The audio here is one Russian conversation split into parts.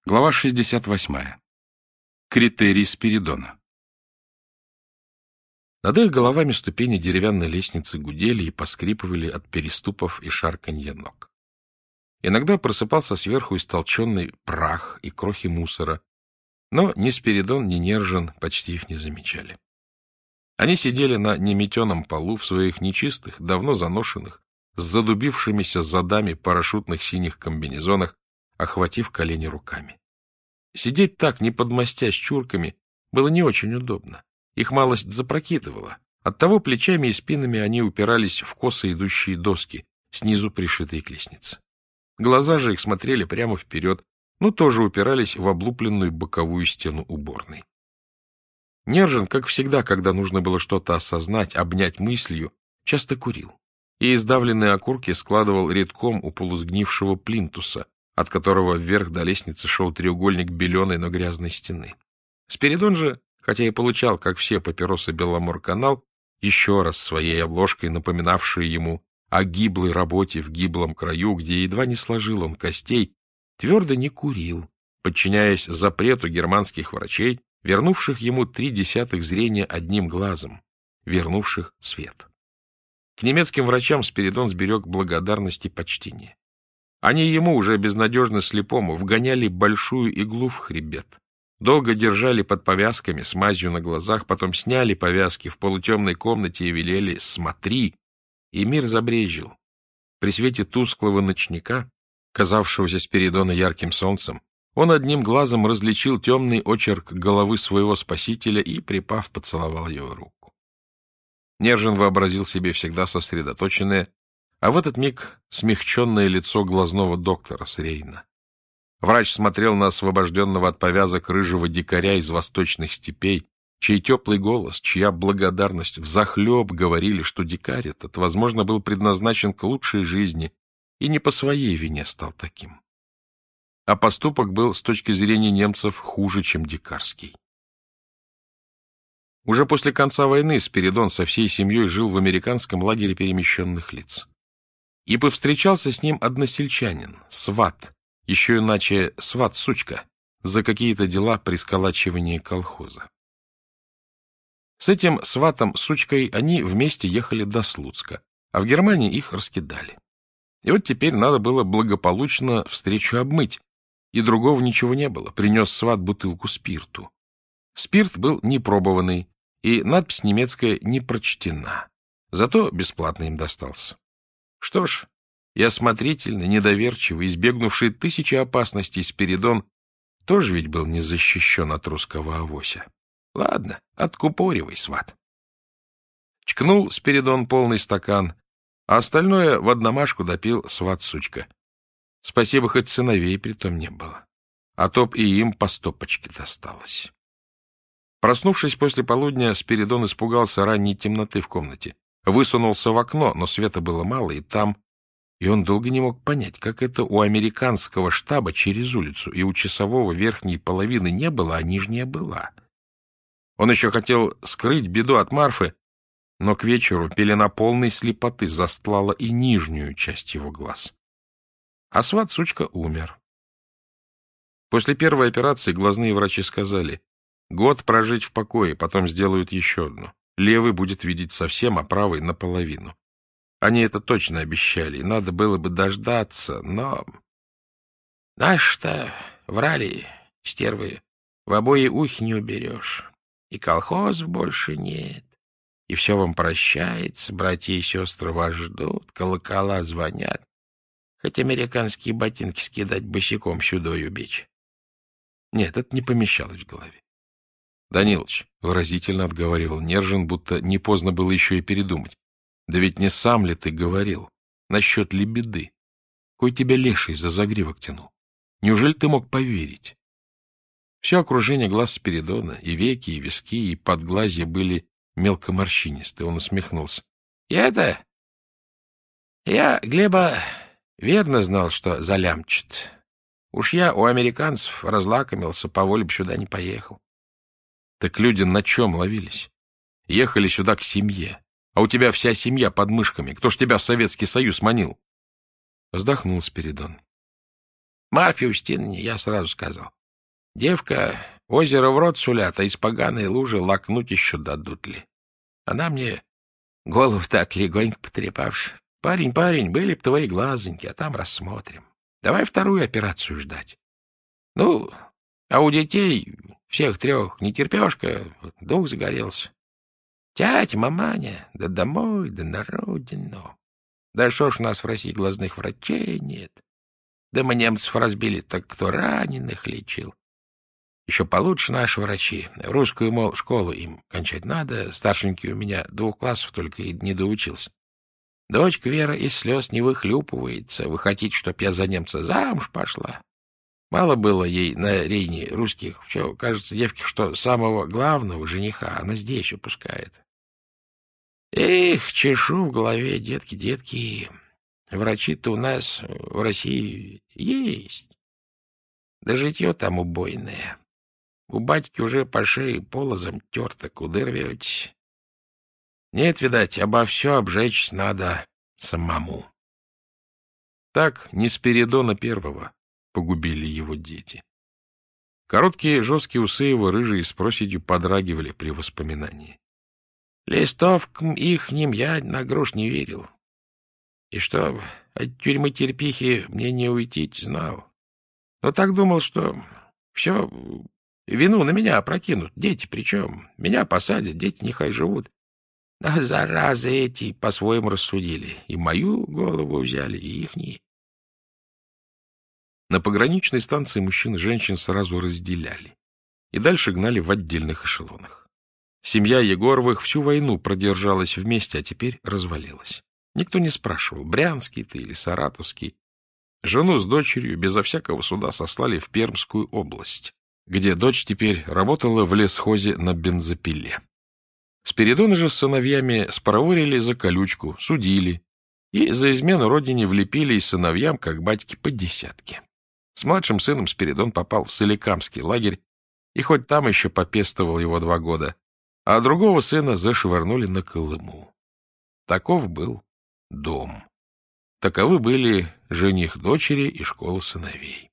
Глава 68. Критерий Спиридона. Над их головами ступени деревянной лестницы гудели и поскрипывали от переступов и шарканья ног. Иногда просыпался сверху истолченный прах и крохи мусора, но ни Спиридон, ни Нержин почти их не замечали. Они сидели на неметеном полу в своих нечистых, давно заношенных, с задубившимися задами парашютных синих комбинезонах, охватив колени руками. Сидеть так, не подмостясь чурками, было не очень удобно. Их малость запрокидывала. Оттого плечами и спинами они упирались в косо идущие доски, снизу пришитые к лестнице. Глаза же их смотрели прямо вперед, но тоже упирались в облупленную боковую стену уборной. Нержин, как всегда, когда нужно было что-то осознать, обнять мыслью, часто курил. И издавленные окурки складывал редком у полусгнившего плинтуса, от которого вверх до лестницы шел треугольник беленой, но грязной стены. Спиридон же, хотя и получал, как все, папиросы Беломорканал, еще раз своей обложкой напоминавшей ему о гиблой работе в гиблом краю, где едва не сложил он костей, твердо не курил, подчиняясь запрету германских врачей, вернувших ему 0,3 зрения одним глазом, вернувших свет. К немецким врачам Спиридон сберег благодарность и почтение. Они ему, уже безнадежно слепому, вгоняли большую иглу в хребет, долго держали под повязками с мазью на глазах, потом сняли повязки в полутемной комнате и велели «смотри», и мир забрезжил. При свете тусклого ночника, казавшегося Спиридона ярким солнцем, он одним глазом различил темный очерк головы своего спасителя и, припав, поцеловал его руку. Нержин вообразил себе всегда сосредоточенное, а в этот миг смягченное лицо глазного доктора с Рейна. Врач смотрел на освобожденного от повязок рыжего дикаря из восточных степей, чей теплый голос, чья благодарность взахлеб говорили, что дикарь этот, возможно, был предназначен к лучшей жизни и не по своей вине стал таким. А поступок был, с точки зрения немцев, хуже, чем дикарский. Уже после конца войны Спиридон со всей семьей жил в американском лагере перемещенных лиц. И повстречался с ним односельчанин, сват, еще иначе сват-сучка, за какие-то дела при сколачивании колхоза. С этим сватом-сучкой они вместе ехали до Слуцка, а в Германии их раскидали. И вот теперь надо было благополучно встречу обмыть, и другого ничего не было, принес сват бутылку спирту. Спирт был непробованный, и надпись немецкая не прочтена, зато бесплатно им достался. Что ж, и осмотрительный, недоверчивый, избегнувший тысячи опасностей Спиридон тоже ведь был не защищен от русского авося. Ладно, откупоривай, сват. Чкнул Спиридон полный стакан, а остальное в одномашку допил сват-сучка. Спасибо, хоть сыновей притом не было, а то б и им по стопочке досталось. Проснувшись после полудня, Спиридон испугался ранней темноты в комнате. Высунулся в окно, но света было мало, и он долго не мог понять, как это у американского штаба через улицу, и у часового верхней половины не было, а нижняя была. Он еще хотел скрыть беду от Марфы, но к вечеру пелена полной слепоты застлала и нижнюю часть его глаз. А сват-сучка умер. После первой операции глазные врачи сказали: год прожить в покое, потом сделают еще одну. Левый будет видеть совсем, а правый — наполовину. Они это точно обещали, надо было бы дождаться, но... Наши-то врали, стервы, в обои ухи не уберешь, и колхозов больше нет, и все вам прощается, братья и сестры вас ждут, колокола звонят, хоть американские ботинки скидать босиком сюдою бечь. Нет, это не помещалось в голове. — Данилыч, — выразительно отговаривал Нержин, будто не поздно было еще и передумать. — Да ведь не сам ли ты говорил насчет лебеды? Кой тебя леший за загривок тянул? Неужели ты мог поверить? Все окружение глаз Спиридона, и веки, и виски, и подглазья были мелкоморщинистые. Он усмехнулся. — Я, Глеба, верно знал, что залямчит. Уж я у американцев разлакомился, по воле б сюда не поехал. Так люди на чем ловились? Ехали сюда к семье. А у тебя вся семья под мышками. Кто ж тебя в Советский Союз манил? Вздохнул Спиридон. Марфе Устиновне я сразу сказал: девка, озеро в рот сулят, а из поганой лужи лакнуть еще дадут ли. Она мне голову так легонько потрепавши: парень, парень, были б твои глазоньки, а там рассмотрим. Давай вторую операцию ждать. Ну, а у детей всех трех нетерпешка, дух загорелся. Тятя, маманя, да домой, да на родину. Да что ж у нас в России глазных врачей нет? Да мы немцев разбили, так кто раненых лечил. Еще получше наши врачи. Русскую, мол, школу им кончать надо. Старшенький у меня 2 классов только и не доучился. Дочка Вера из слез не выхлюпывается. Вы хотите, чтоб я за немца замуж пошла? Мало было ей на Рейне русских. Все, кажется, девке, что самого главного жениха она здесь упускает. Эх, чешу в голове, детки, детки. Врачи-то у нас в России есть. Да житье там убойное. У батьки уже по шее полозом терто, куды рветесь. Нет, видать, обо все обжечь надо самому. Так не Спиридона Первого погубили его дети. Короткие жесткие усы его, рыжие, с проседью подрагивали при воспоминании. Листовкам ихним я на грош не верил. И что от тюрьмы терпихи мне не уйти, знал. Но так думал, что все, вину на меня опрокинут. Дети причем. Меня посадят, дети нехай живут. А заразы эти по-своему рассудили. И мою голову взяли, и ихние. На пограничной станции мужчин и женщин сразу разделяли. И дальше гнали в отдельных эшелонах. Семья Егоровых всю войну продержалась вместе, а теперь развалилась. Никто не спрашивал, брянский ты или саратовский. Жену с дочерью безо всякого суда сослали в Пермскую область, где дочь теперь работала в лесхозе на бензопиле. Спиридона же с сыновьями спороворили за колючку, судили, и за измену родине влепили сыновьям, как батьки, по десятке. С младшим сыном Спиридон попал в Соликамский лагерь, и хоть там еще попестовал его 2 года, а другого сына зашвырнули на Колыму. Таков был дом. Таковы были жених дочери и школа сыновей.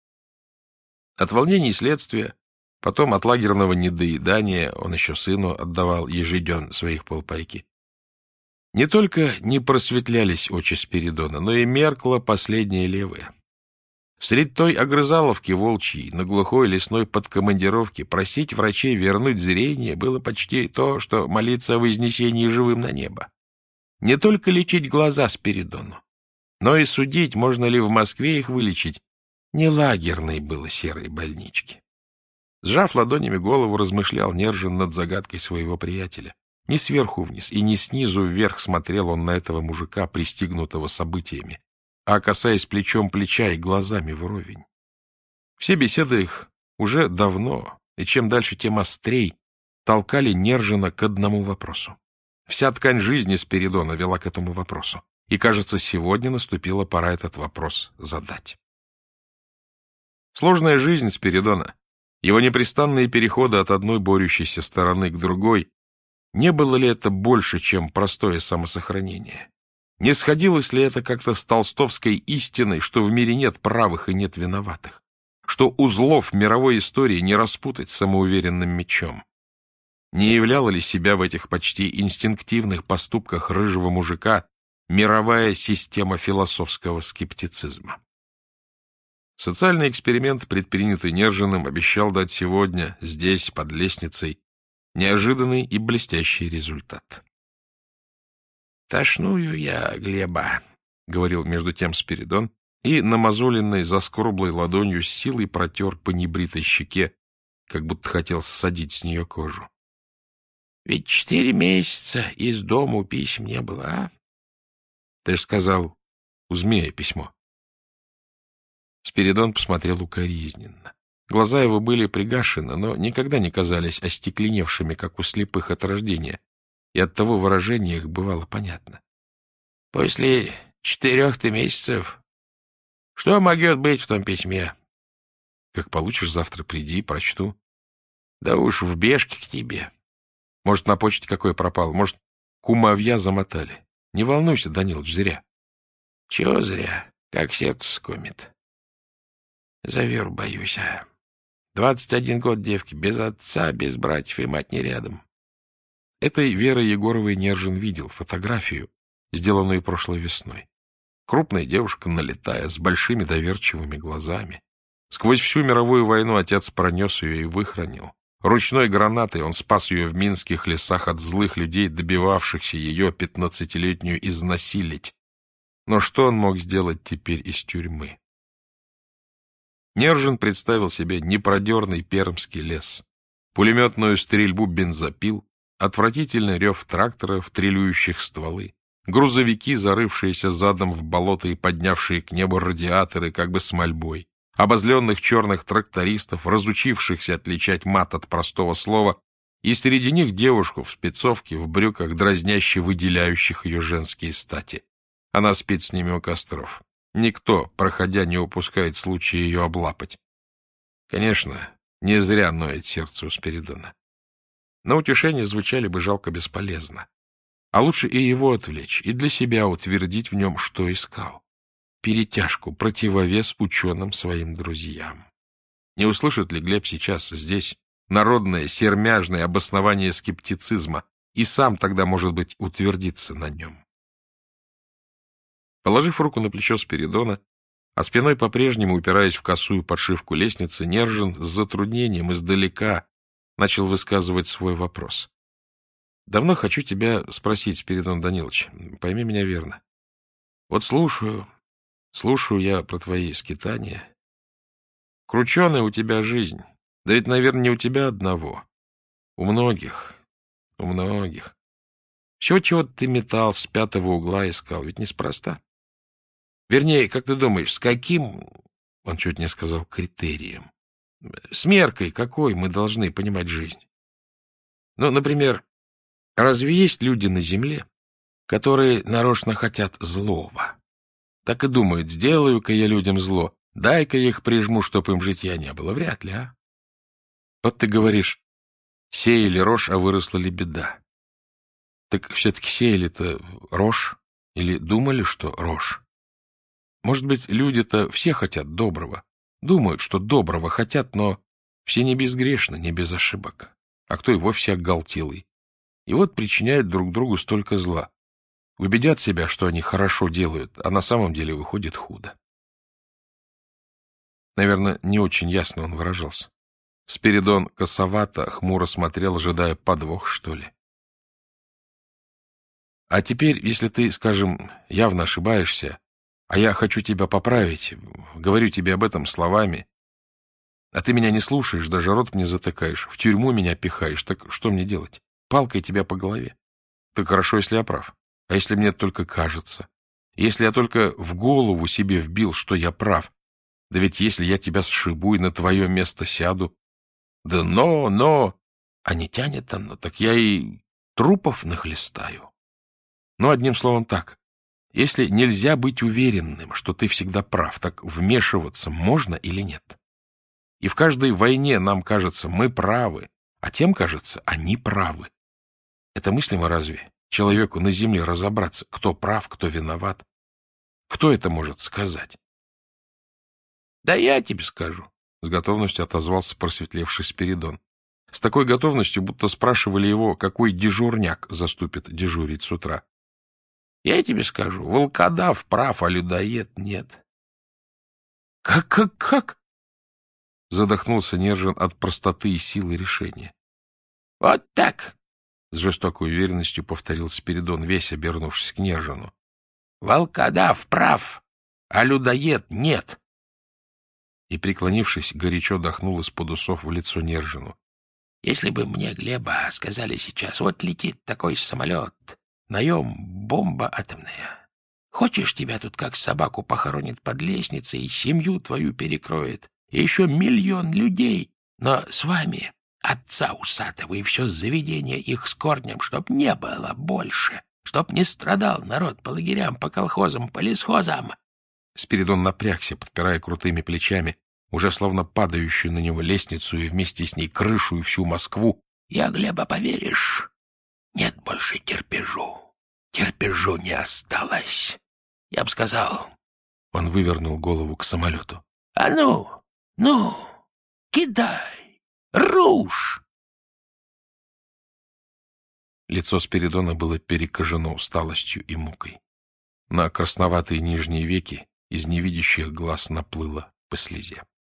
От волнений следствия, потом от лагерного недоедания, он еще сыну отдавал ежеден своих полпайки. Не только не просветлялись очи Спиридона, но и меркло последнее левое. Средь той огрызаловки волчьей на глухой лесной подкомандировке просить врачей вернуть зрение было почти то, что молиться о вознесении живым на небо. Не только лечить глаза Спиридону, но и судить, можно ли в Москве их вылечить. Не лагерной было серой больнички. Сжав ладонями голову, размышлял Нержин над загадкой своего приятеля. Ни сверху вниз и ни снизу вверх смотрел он на этого мужика, пристигнутого событиями, а касаясь плечом плеча и глазами вровень. Все беседы их уже давно, и чем дальше, тем острей, толкали Нержина к одному вопросу. Вся ткань жизни Спиридона вела к этому вопросу, и, кажется, сегодня наступила пора этот вопрос задать. Сложная жизнь Спиридона, его непрестанные переходы от одной борющейся стороны к другой, не было ли это больше, чем простое самосохранение? Не сходилось ли это как-то с толстовской истиной, что в мире нет правых и нет виноватых, что узлов мировой истории не распутать самоуверенным мечом? Не являла ли себя в этих почти инстинктивных поступках рыжего мужика мировая система философского скептицизма? Социальный эксперимент, предпринятый Нержиным, обещал дать сегодня, здесь, под лестницей, неожиданный и блестящий результат. «Тошную я, Глеба», — говорил между тем Спиридон, и намазоленной заскорблой ладонью с силой протер по небритой щеке, как будто хотел ссадить с нее кожу. «Ведь 4 месяца из дому писем не было, а? Ты ж сказал, у змея письмо». Спиридон посмотрел укоризненно. Глаза его были пригашены, но никогда не казались остекленевшими, как у слепых от рождения, и оттого выражение их бывало понятно. — После 4 месяцев? Что могет быть в том письме? — Как получишь, завтра приди, прочту. — Да уж в бежке к тебе. Может, на почте какой пропал, может, кумовья замотали. Не волнуйся, Данилыч, зря. — Чего зря? Как сердце скомит. За Веру боюсь. 21 год девки, без отца, без братьев и мать не рядом. Этой Веры Егоровой Нержин видел фотографию, сделанную прошлой весной. Крупная девушка, налитая, с большими доверчивыми глазами. Сквозь всю мировую войну отец пронес ее и выхранил. Ручной гранатой он спас ее в минских лесах от злых людей, добивавшихся ее 15-летнюю изнасилить. Но что он мог сделать теперь из тюрьмы? Нержин представил себе непродерный пермский лес, пулеметную стрельбу бензопил, отвратительный рев тракторов, трелюющих стволы, грузовики, зарывшиеся задом в болото и поднявшие к небу радиаторы как бы с мольбой, обозленных черных трактористов, разучившихся отличать мат от простого слова, и среди них девушку в спецовке, в брюках, дразняще выделяющих ее женские стати. Она спит с ними у костров. Никто, проходя, не упускает случая ее облапать. Конечно, не зря ноет сердце у Спиридона. На утешение звучали бы жалко бесполезно. А лучше и его отвлечь, и для себя утвердить в нем, что искал. Перетяжку, противовес ученым своим друзьям. Не услышит ли Глеб сейчас здесь народное, сермяжное обоснование скептицизма, и сам тогда, может быть, утвердиться на нем? Положив руку на плечо Спиридона, а спиной по-прежнему упираясь в косую подшивку лестницы, Нержин с затруднением издалека начал высказывать свой вопрос. — Давно хочу тебя спросить, Спиридон Данилович, пойми меня верно. Вот слушаю я про твои скитания. Крученая у тебя жизнь, да ведь, наверное, не у тебя одного. У многих. Чего ты метал, с пятого угла искал, ведь неспроста. Вернее, как ты думаешь, с каким, он чуть не сказал, критерием, с меркой какой мы должны понимать жизнь? Ну, например, разве есть люди на земле, которые нарочно хотят злого? Так и думают, сделаю-ка я людям зло, дай-ка я их прижму, чтоб им житья не было. Вряд ли, а? Вот ты говоришь, сеяли рожь, а выросла ли беда. Так все-таки сеяли-то рожь или думали, что рожь? Может быть, люди-то все хотят доброго, думают, что доброго хотят, но все не безгрешны, не без ошибок, а кто и вовсе оголтелый. И вот причиняют друг другу столько зла. Убедят себя, что они хорошо делают, а на самом деле выходит худо. Наверное, не очень ясно он выражался. Спиридон косовато, хмуро смотрел, ожидая подвох, что ли. А теперь, если ты, скажем, явно ошибаешься, а я хочу тебя поправить, говорю тебе об этом словами, а ты меня не слушаешь, даже рот мне затыкаешь, в тюрьму меня пихаешь, так что мне делать? Палкой тебя по голове. Так хорошо, если я прав. А если мне только кажется? Если я только в голову себе вбил, что я прав? Да ведь если я тебя сшибу и на твое место сяду... Да но... А не тянет оно, так я и трупов нахлестаю. Ну, одним словом, так. Если нельзя быть уверенным, что ты всегда прав, так вмешиваться можно или нет? И в каждой войне нам кажется, мы правы, а тем кажется, они правы. Это мыслимо разве? Человеку на земле разобраться, кто прав, кто виноват. Кто это может сказать? — Да я тебе скажу, — с готовностью отозвался просветлевший Спиридон. С такой готовностью, будто спрашивали его, какой дежурняк заступит дежурить с утра. — Я тебе скажу, волкодав прав, а людоед нет. — Как? — задохнулся Нержин от простоты и силы решения. — Вот так! — с жестокой уверенностью повторил Спиридон, весь обернувшись к Нержину. — Волкодав прав, а людоед нет. И, преклонившись, горячо дохнул из-под усов в лицо Нержину. — Если бы мне, Глеба, сказали сейчас, вот летит такой самолет, наем, бомба атомная. Хочешь, тебя тут как собаку похоронит под лестницей и семью твою перекроет, и еще миллион людей, но с вами... Отца усатого и все заведение их с корнем, чтоб не было больше, чтоб не страдал народ по лагерям, по колхозам, по лесхозам. Спиридон напрягся, подпирая крутыми плечами, уже словно падающую на него лестницу и вместе с ней крышу и всю Москву. Я, Глеба, поверишь, нет больше терпежу. Терпежу не осталось. Я бы сказал... Он вывернул голову к самолету. А ну, Ну, кидай! Руж!» Лицо Спиридона было перекожено усталостью и мукой. На красноватые нижние веки из невидящих глаз наплыло по слезе.